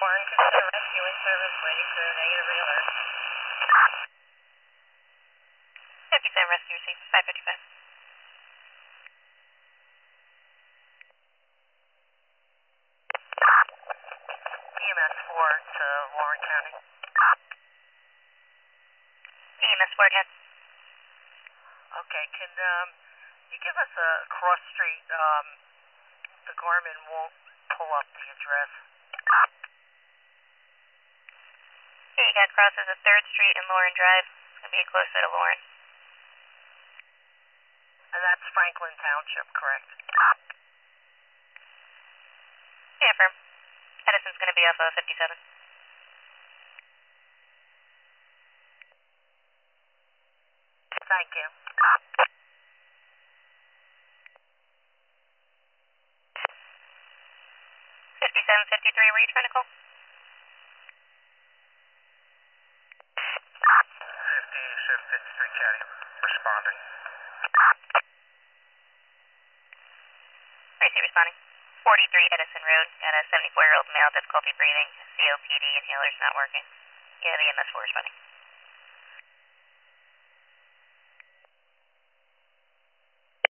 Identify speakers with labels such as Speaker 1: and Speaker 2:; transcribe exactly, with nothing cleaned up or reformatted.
Speaker 1: Warren Rescue in service, waiting for a negative alert.
Speaker 2: fifty-seven rescue received, five fifty-five.
Speaker 1: E M S four to Warren County.
Speaker 2: E M S four, ten.
Speaker 1: Okay, can um, you give us a cross street? Um, the Garmin won't pull up the address.
Speaker 2: Here you got crosses of third Street and Lauren Drive. It's going to be closer to Lauren.
Speaker 1: And that's Franklin Township, correct?
Speaker 2: Yeah, firm. Edison's going to be off of fifty-seven.
Speaker 1: Thank you.
Speaker 2: fifty-seven fifty-three, were you trying to call?
Speaker 1: fifty-seven fifty-three County, responding.
Speaker 2: Where is he responding? forty-three Edison Road. Got a seventy-four-year-old male, difficulty breathing. C O P D inhaler's not working. Yeah, the E M S four responding.